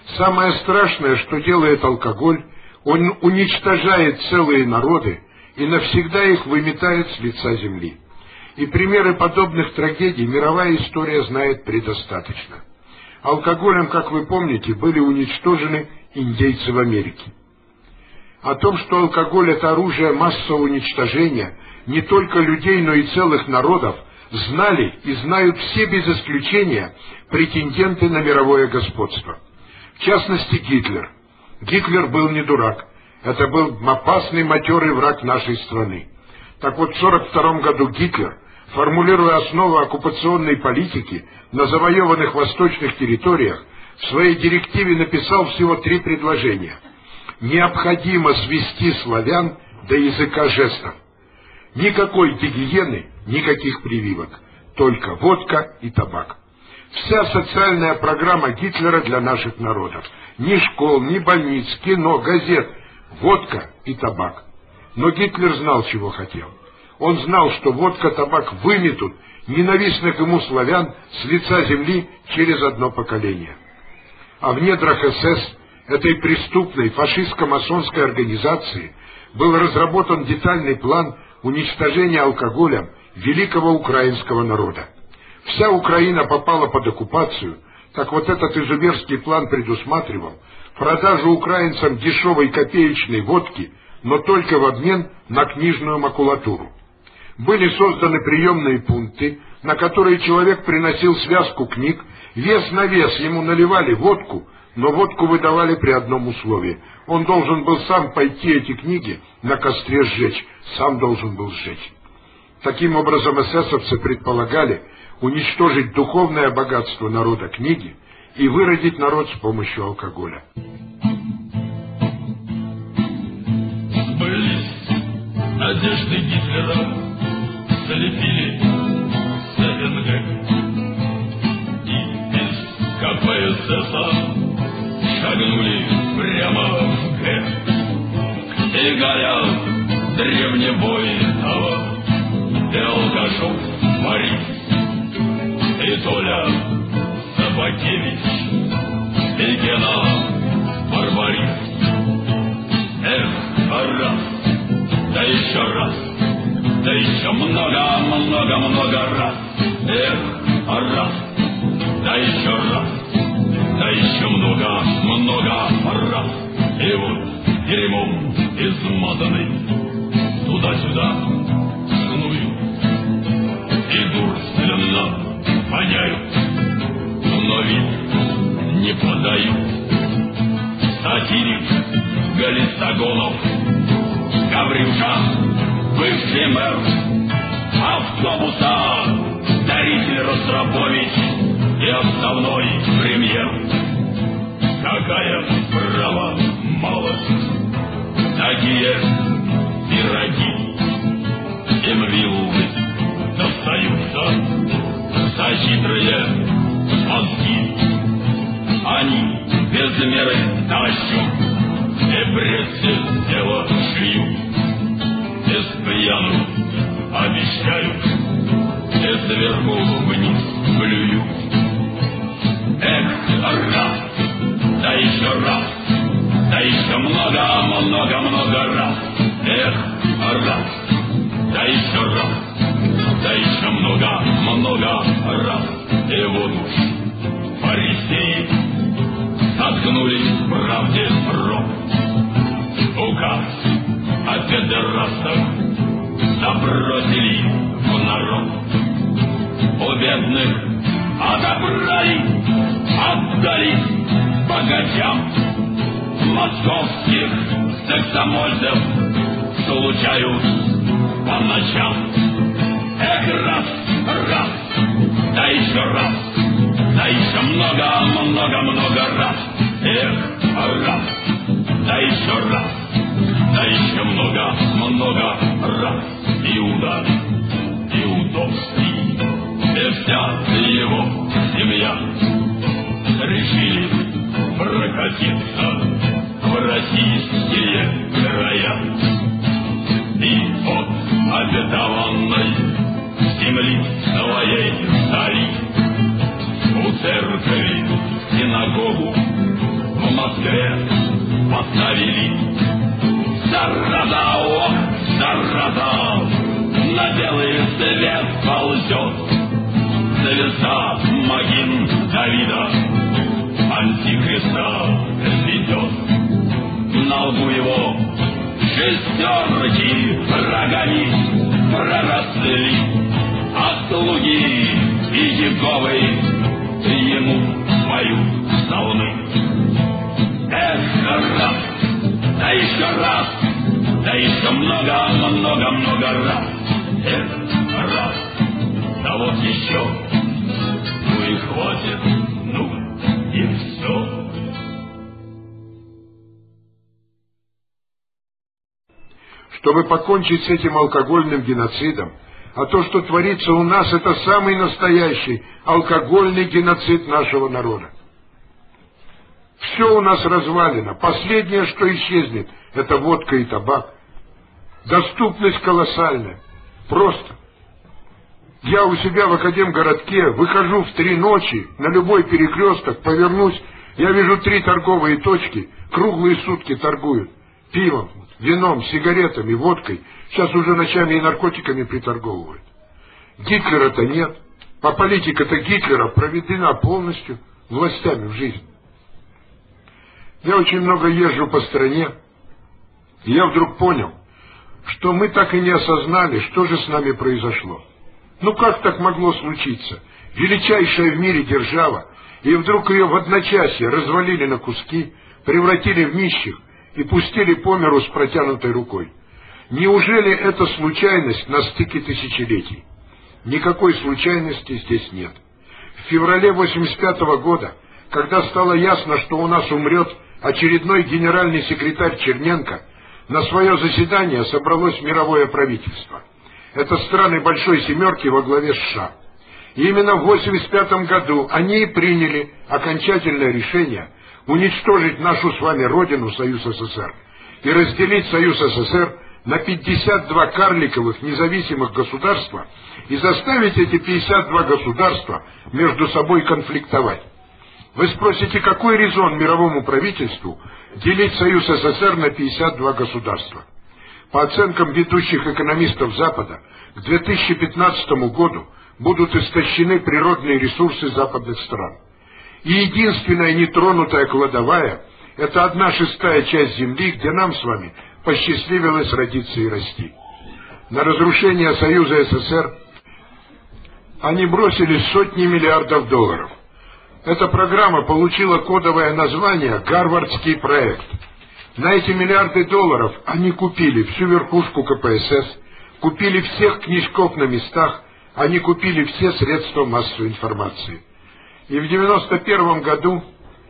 Самое страшное, что делает алкоголь, он уничтожает целые народы и навсегда их выметает с лица земли. И примеры подобных трагедий мировая история знает предостаточно. Алкоголем, как вы помните, были уничтожены индейцы в Америке. О том, что алкоголь — это оружие массового уничтожения не только людей, но и целых народов, знали и знают все без исключения претенденты на мировое господство. В частности, Гитлер. Гитлер был не дурак. Это был опасный, матерый враг нашей страны. Так вот, в 1942 году Гитлер, формулируя основу оккупационной политики на завоеванных восточных территориях, в своей директиве написал всего 3 предложения. Необходимо свести славян до языка жестов. Никакой гигиены, никаких прививок, только водка и табак. Вся социальная программа Гитлера для наших народов. Ни школ, ни больниц, кино, газет, водка и табак. Но Гитлер знал, чего хотел. Он знал, что водка, табак выметут ненавистных ему славян с лица земли через одно поколение. А в недрах СС, этой преступной фашистско-масонской организации, был разработан детальный план уничтожения алкоголем великого украинского народа. Вся Украина попала под оккупацию, так вот этот изуверский план предусматривал продажу украинцам дешевой копеечной водки, но только в обмен на книжную макулатуру. Были созданы приемные пункты, на которые человек приносил связку книг, вес на вес ему наливали водку, но водку выдавали при одном условии. Он должен был сам пойти эти книги на костре сжечь, сам должен был сжечь. Таким образом, эсэсовцы предполагали уничтожить духовное богатство народа книги и выродить народ с помощью алкоголя. Сбылись надежды Гитлера, залепили СНГ, и из КПСС шагнули прямо в Г. И горят древнебойного и алкашов Борис, и Толя Собакевич, и Гена Барбарис. Эх, раз, да еще раз, да еще много раз. Эх, раз, да еще раз, да еще много раз. И вот дерьмом измазанный туда-сюда снуют, и дурственно воняют, но вид не подают. Сатирик Галистогонов, Гаврюша, бывший мэр автобуса, даритель Ростропович и отставной премьер. Какая право малость, такие пироги, им вилы достаются за хитрые мозги. Они без меры тащут и прежде дело шьют, без пьяну обещают и сверху вниз плюют. Эх, раз, да еще раз, да еще много раз. Эх, раз, да еще раз, да еще много раз. И вот уж фарисеи заткнулись правде рот. Указ о педерастах забросили в народ. У бедных отобрали, отдали богачам. Московских сексомольцев случают по ночам. Эх, раз, да еще раз, да еще много раз. Эх, раз, да еще раз, да еще много раз. Иуда, Иудовский и вся его семья решили прокатиться в российские края. И от обетованной земли своей цари у церкви синагогу Москве поставили. Зараза, ох, зараза, на белый свет ползет звезда Магин Давида, Антихриста ведет. На лбу его шестерки рогами проросли, а слуги Иеговы ему поют псалмы. Эх, раз, да еще раз, да еще много раз. Эх, раз, да вот еще, ну и хватит, ну и все. Чтобы покончить с этим алкогольным геноцидом, а то, что творится у нас, это самый настоящий алкогольный геноцид нашего народа. Все у нас развалено. Последнее, что исчезнет, это водка и табак. Доступность колоссальная. Просто. Я у себя в Академгородке выхожу в 3 ночи на любой перекресток, повернусь, я вижу 3 торговые точки, круглые сутки торгуют пивом, вином, сигаретами, водкой. Сейчас уже ночами и наркотиками приторговывают. Гитлера-то нет. А политика-то Гитлера проведена полностью властями в жизнь. Я очень много езжу по стране, и я вдруг понял, что мы так и не осознали, что же с нами произошло. Ну как так могло случиться? Величайшая в мире держава, и вдруг ее в одночасье развалили на куски, превратили в нищих и пустили по миру с протянутой рукой. Неужели это случайность на стыке тысячелетий? Никакой случайности здесь нет. В феврале 1985 года, когда стало ясно, что у нас умрет очередной генеральный секретарь Черненко, на свое заседание собралось мировое правительство. Это страны Большой Семерки во главе США. И именно в 1985 году они и приняли окончательное решение уничтожить нашу с вами родину, Союз СССР, и разделить Союз СССР на 52 карликовых независимых государства и заставить эти 52 государства между собой конфликтовать. Вы спросите, какой резон мировому правительству делить Союз СССР на 52 государства? По оценкам ведущих экономистов Запада, к 2015 году будут истощены природные ресурсы западных стран. И единственная нетронутая кладовая – это 1/6 часть земли, где нам с вами посчастливилось родиться и расти. На разрушение Союза СССР они бросили сотни миллиардов долларов. Эта программа получила кодовое название «Гарвардский проект». На эти миллиарды долларов они купили всю верхушку КПСС, купили всех книжков на местах, они купили все средства массовой информации. И в 1991 году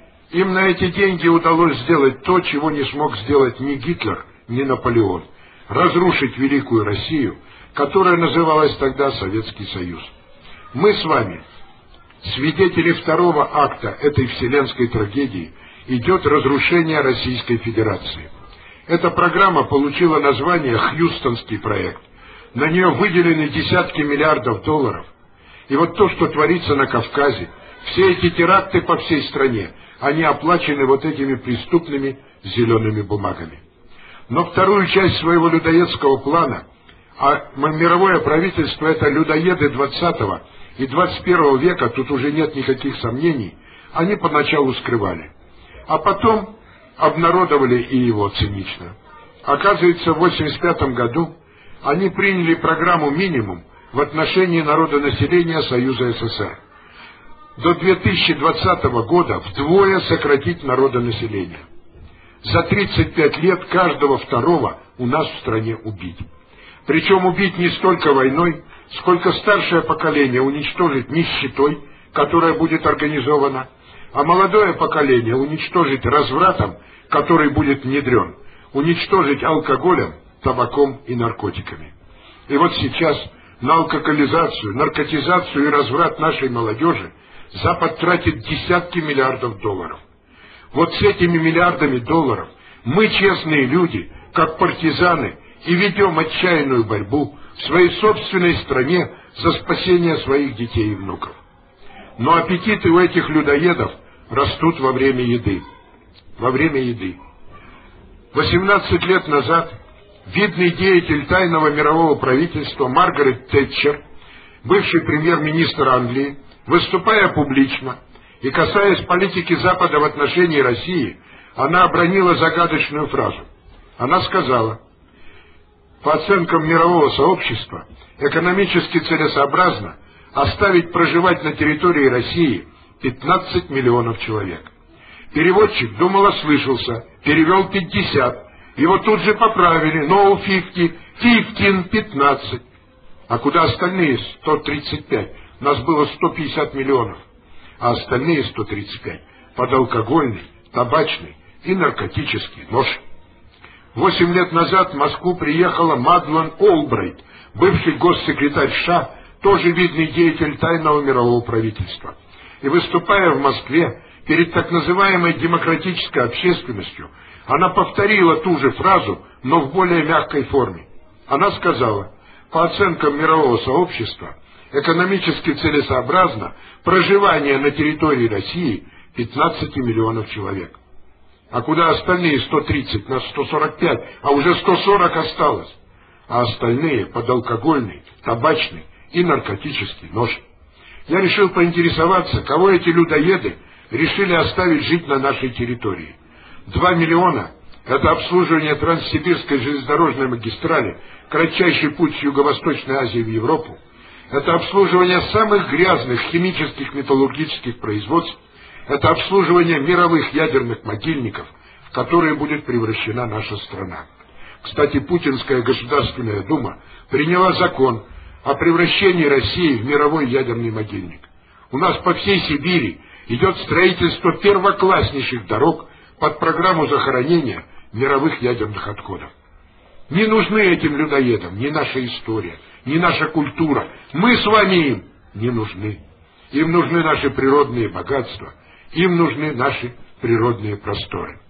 им на эти деньги удалось сделать то, чего не смог сделать ни Гитлер, ни Наполеон – разрушить великую Россию, которая называлась тогда Советский Союз. Мы с вами, свидетели второго акта этой вселенской трагедии, идет разрушение Российской Федерации. Эта программа получила название «Хьюстонский проект». На нее выделены десятки миллиардов долларов. И вот то, что творится на Кавказе, все эти теракты по всей стране, они оплачены вот этими преступными зелеными бумагами. Но вторую часть своего людоедского плана, а мировое правительство — это людоеды 20 и 21 века, тут уже нет никаких сомнений, они поначалу скрывали. А потом обнародовали и его цинично. Оказывается, в 1985 году они приняли программу «Минимум» в отношении народонаселения Союза СССР. До 2020 года вдвое сократить народонаселение. За 35 лет каждого второго у нас в стране убить. Причем убить не столько войной, сколько старшее поколение уничтожить нищетой, которая будет организована, а молодое поколение уничтожить развратом, который будет внедрен, уничтожить алкоголем, табаком и наркотиками. И вот сейчас на алкоголизацию, наркотизацию и разврат нашей молодежи Запад тратит десятки миллиардов долларов. Вот с этими миллиардами долларов мы, честные люди, как партизаны, и ведем отчаянную борьбу в своей собственной стране за спасение своих детей и внуков. Но аппетиты у этих людоедов растут во время еды. во время еды. 18 лет назад видный деятель тайного мирового правительства Маргарет Тэтчер, бывший премьер-министр Англии, выступая публично и касаясь политики Запада в отношении России, она обронила загадочную фразу. Она сказала: по оценкам мирового сообщества, экономически целесообразно оставить проживать на территории России 15 миллионов человек. Переводчик думал, ослышался, перевел 50. Его тут же поправили: no 50, 15. А куда остальные 135? Нас было 150 миллионов. А остальные 135 под алкогольный, табачный и наркотический нож. 8 лет назад в Москву приехала Мадлен Олбрайт, бывший госсекретарь США, тоже видный деятель тайного мирового правительства. И выступая в Москве перед так называемой демократической общественностью, она повторила ту же фразу, но в более мягкой форме. Она сказала: по оценкам мирового сообщества, экономически целесообразно проживание на территории России 15 миллионов человек. А куда остальные 130? Нас 145, а уже 140 осталось. А остальные под алкогольный, табачный и наркотический нож. Я решил поинтересоваться, кого эти людоеды решили оставить жить на нашей территории. 2 миллиона – это обслуживание Транссибирской железнодорожной магистрали, кратчайший путь с Юго-Восточной Азии в Европу. Это обслуживание самых грязных химических металлургических производств. Это обслуживание мировых ядерных могильников, в которые будет превращена наша страна. Кстати, Путинская Государственная Дума приняла закон о превращении России в мировой ядерный могильник. У нас по всей Сибири идет строительство первокласснейших дорог под программу захоронения мировых ядерных отходов. Не нужны этим людоедам ни наша история, ни наша культура. Мы с вами им не нужны. Им нужны наши природные богатства, им нужны наши природные просторы.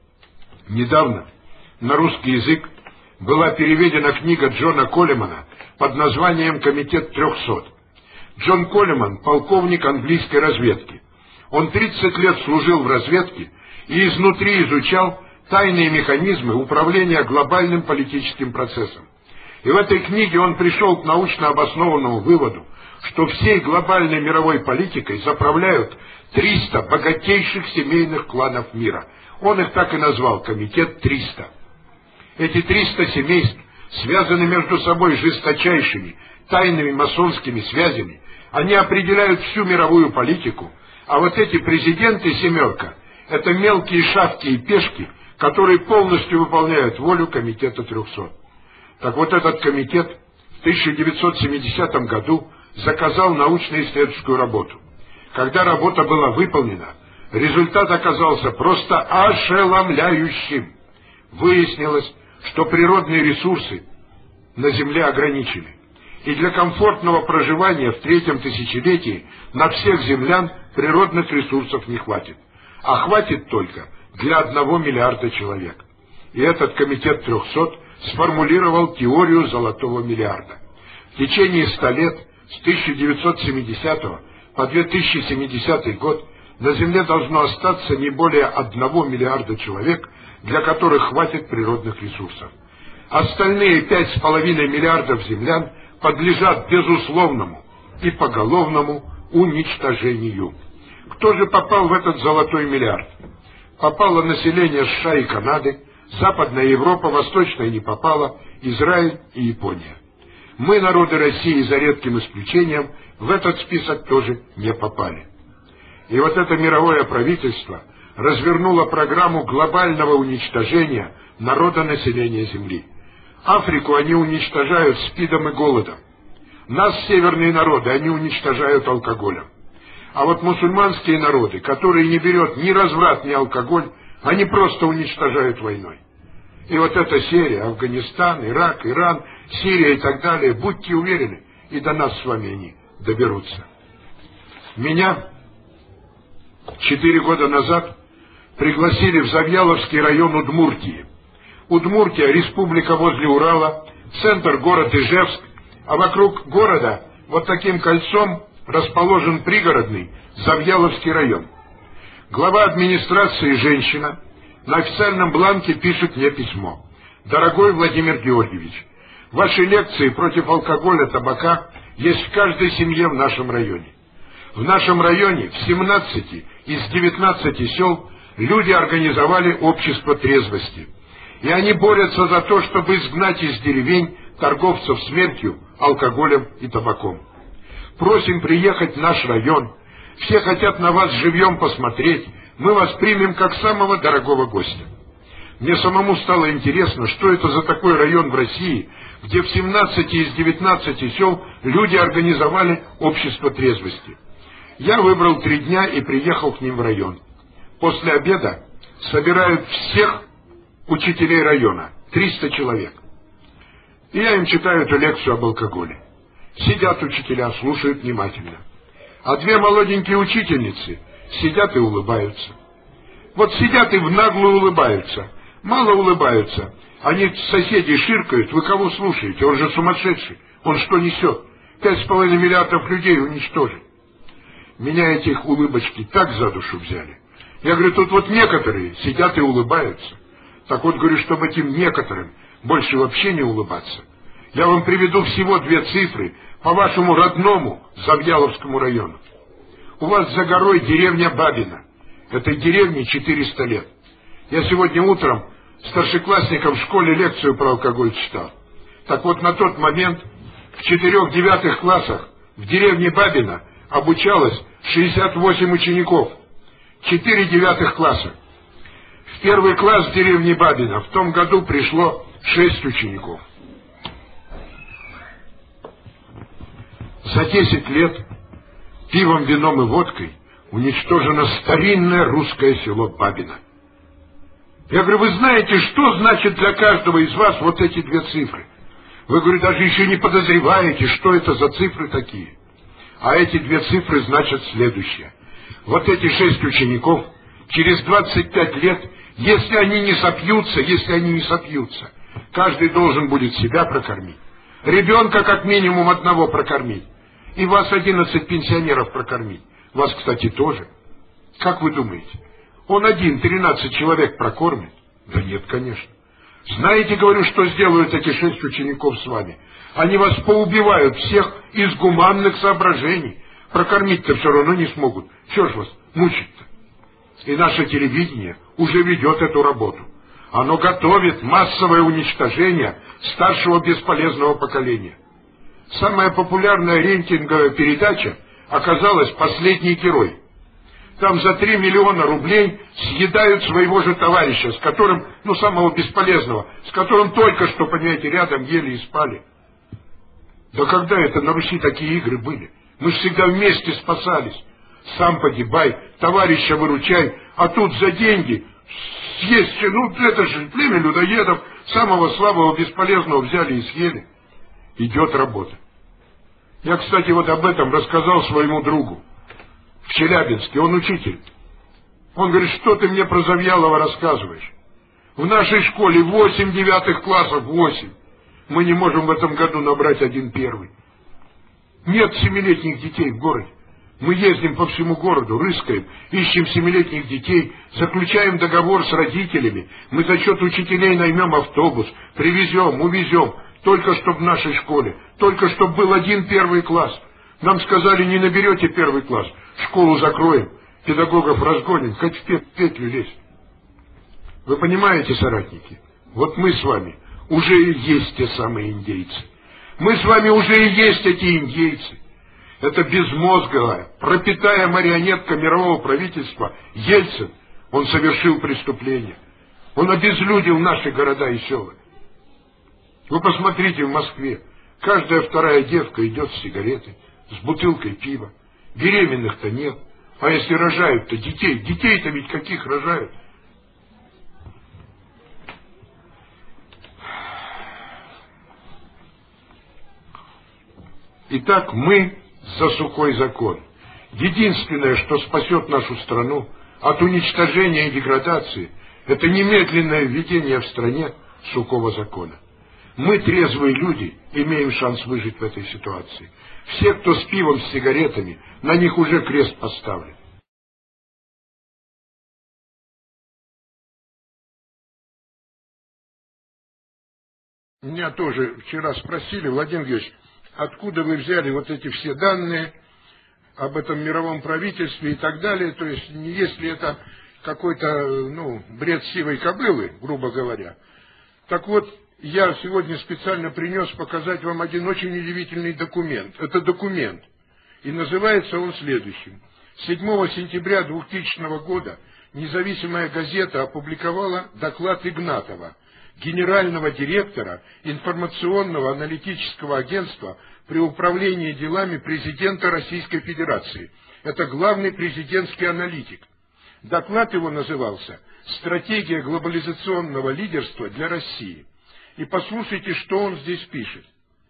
Недавно на русский язык была переведена книга Джона Колемана под названием «Комитет 300». Джон Колеман – полковник английской разведки. Он 30 лет служил в разведке и изнутри изучал тайные механизмы управления глобальным политическим процессом. И в этой книге он пришел к научно обоснованному выводу, что всей глобальной мировой политикой заправляют 300 богатейших семейных кланов мира. Он их так и назвал – Комитет 300. Эти 300 семейств связаны между собой жесточайшими тайными масонскими связями. Они определяют всю мировую политику, а вот эти президенты семерка – это мелкие шавки и пешки, которые полностью выполняют волю Комитета 300. Так вот, этот комитет в 1970 году заказал научно-исследовательскую работу. Когда работа была выполнена, результат оказался просто ошеломляющим. Выяснилось, что природные ресурсы на Земле ограничены, и для комфортного проживания в третьем тысячелетии на всех землян природных ресурсов не хватит, а хватит только для 1 миллиарда человек. И этот комитет 300 сформулировал теорию золотого миллиарда. В течение 100 лет, с 1970 по 2070 год, на Земле должно остаться не более 1 миллиарда человек, для которых хватит природных ресурсов. Остальные 5,5 миллиардов землян подлежат безусловному и поголовному уничтожению. Кто же попал в этот золотой миллиард? Попало население США и Канады, Западная Европа, Восточная не попала, Израиль и Япония. Мы, народы России, за редким исключением, в этот список тоже не попали. И вот это мировое правительство развернуло программу глобального уничтожения народонаселения Земли. Африку они уничтожают СПИДом и голодом. Нас, северные народы, они уничтожают алкоголем. А вот мусульманские народы, которые не берут ни разврат, ни алкоголь, они просто уничтожают войной. И вот эта серия, Афганистан, Ирак, Иран, Сирия и так далее, будьте уверены, и до нас с вами они доберутся. Меня 4 года назад пригласили в Завьяловский район Удмуртии. Удмуртия – республика возле Урала, центр город Ижевск, а вокруг города вот таким кольцом расположен пригородный Завьяловский район. Глава администрации женщина, на официальном бланке пишет мне письмо. «Дорогой Владимир Георгиевич, ваши лекции против алкоголя, табака есть в каждой семье в нашем районе. В нашем районе в 17 из 19 сел люди организовали общество трезвости. И они борются за то, чтобы изгнать из деревень торговцев смертью, алкоголем и табаком. Просим приехать в наш район. Все хотят на вас живьем посмотреть. Мы вас примем как самого дорогого гостя». Мне самому стало интересно, что это за такой район в России, где в 17 из 19 сел люди организовали общество трезвости. Я выбрал 3 дня и приехал к ним в район. После обеда собирают всех учителей района, 300 человек. И я им читаю эту лекцию об алкоголе. Сидят учителя, слушают внимательно. А 2 молоденькие учительницы сидят и улыбаются. Вот сидят и в наглую улыбаются. Мало улыбаются. Они соседи ширкают. Вы кого слушаете? Он же сумасшедший. Он что несет? 5,5 миллиардов людей уничтожить. Меня эти их улыбочки так за душу взяли. Я говорю, тут вот некоторые сидят и улыбаются. Так вот, говорю, чтобы этим некоторым больше вообще не улыбаться. Я вам приведу всего 2 цифры по вашему родному Завьяловскому району. У вас за горой деревня Бабина. Этой деревне 400 лет. Я сегодня утром старшеклассникам в школе лекцию про алкоголь читал. Так вот, на тот момент в 4-9 классах в деревне Бабина обучалось 68 учеников. 4 9 класса. В 1 класс в деревне Бабина в том году пришло 6 учеников. За 10 лет пивом, вином и водкой уничтожено старинное русское село Бабино. Я говорю, вы знаете, что значит для каждого из вас вот эти 2 цифры? Вы, говорю, даже еще не подозреваете, что это за цифры такие. А эти 2 цифры значат следующее. Вот эти 6 учеников через 25 лет, если они не сопьются, каждый должен будет себя прокормить. Ребенка как минимум одного прокормить. И вас 11 пенсионеров прокормить. Вас, кстати, тоже. Как вы думаете, он один 13 человек прокормит? Да нет, конечно. Знаете, говорю, что сделают эти 6 учеников с вами? Они вас поубивают всех из гуманных соображений. Прокормить-то все равно не смогут. Чего ж вас мучить-то? И наше телевидение уже ведет эту работу. Оно готовит массовое уничтожение старшего бесполезного поколения. Самая популярная рейтинговая передача оказалась «Последний герой». Там за 3 миллиона рублей съедают своего же товарища, с которым, самого бесполезного, с которым только что, понимаете, рядом ели и спали. Да когда это на Руси такие игры были? Мы же всегда вместе спасались. Сам погибай, товарища выручай, а тут за деньги съесть, это же племя людоедов, самого слабого, бесполезного взяли и съели. Идет работа. Я, кстати, вот об этом рассказал своему другу в Челябинске, он учитель. Он говорит, что ты мне про Завьялова рассказываешь? В нашей школе 8 9 классов, 8. Мы не можем в этом году набрать 1 первый. Нет 7-летних детей в городе. Мы ездим по всему городу, рыскаем, ищем 7-летних детей, заключаем договор с родителями. Мы за счет учителей наймем автобус, привезем, увезем. Только чтоб в нашей школе, только чтоб был 1 первый класс. Нам сказали, не наберете 1 класс, школу закроем, педагогов разгоним, хоть в петлю лезть. Вы понимаете, соратники, вот мы с вами уже и есть те самые индейцы. Мы с вами уже и есть эти индейцы. Это безмозглая, пропитая марионетка мирового правительства Ельцин, он совершил преступление. Он обезлюдил наши города и села. Вы посмотрите в Москве, каждая 2-я девка идет с сигаретой, с бутылкой пива. Беременных-то нет. А если рожают-то детей? Детей-то ведь каких рожают? Итак, мы за сухой закон. Единственное, что спасет нашу страну от уничтожения и деградации, это немедленное введение в стране сухого закона. Мы, трезвые люди, имеем шанс выжить в этой ситуации. Все, кто с пивом, с сигаретами, на них уже крест поставлен. Меня тоже вчера спросили: Владимир Георгиевич, откуда вы взяли вот эти все данные об этом мировом правительстве и так далее, то есть не есть ли это какой-то, бред сивой кобылы, грубо говоря. Так вот, я сегодня специально принес показать вам один очень удивительный документ. Это документ, и называется он следующим. 7 сентября 2000 года независимая газета опубликовала доклад Игнатова, генерального директора информационного аналитического агентства при управлении делами президента Российской Федерации. Это главный президентский аналитик. Доклад его назывался «Стратегия глобализационного лидерства для России». И послушайте, что он здесь пишет.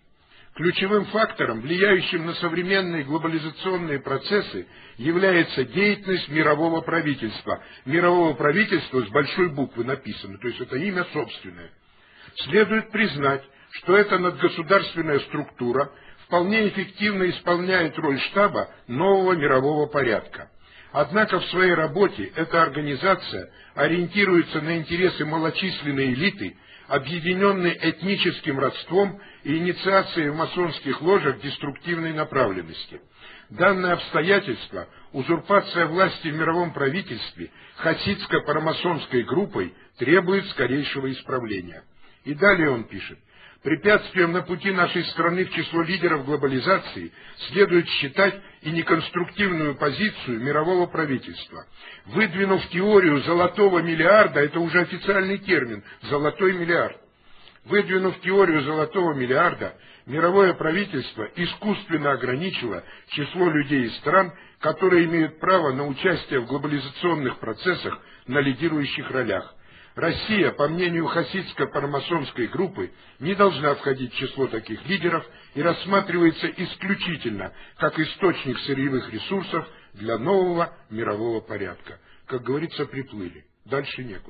Ключевым фактором, влияющим на современные глобализационные процессы, является деятельность мирового правительства. Мирового правительства с большой буквы написано, то есть это имя собственное. Следует признать, что эта надгосударственная структура вполне эффективно исполняет роль штаба нового мирового порядка. Однако в своей работе эта организация ориентируется на интересы малочисленной элиты, объединенной этническим родством и инициацией в масонских ложах деструктивной направленности. Данное обстоятельство, узурпация власти в мировом правительстве хасидско-парамасонской группой, требует скорейшего исправления. И далее он пишет: препятствием на пути нашей страны в число лидеров глобализации следует считать и неконструктивную позицию мирового правительства. Выдвинув теорию золотого миллиарда, это уже официальный термин, золотой миллиард, выдвинув теорию золотого миллиарда, мировое правительство искусственно ограничило число людей из стран, которые имеют право на участие в глобализационных процессах на лидирующих ролях. Россия, по мнению хасидско-парамасонской группы, не должна входить в число таких лидеров и рассматривается исключительно как источник сырьевых ресурсов для нового мирового порядка. Как говорится, приплыли. Дальше некуда.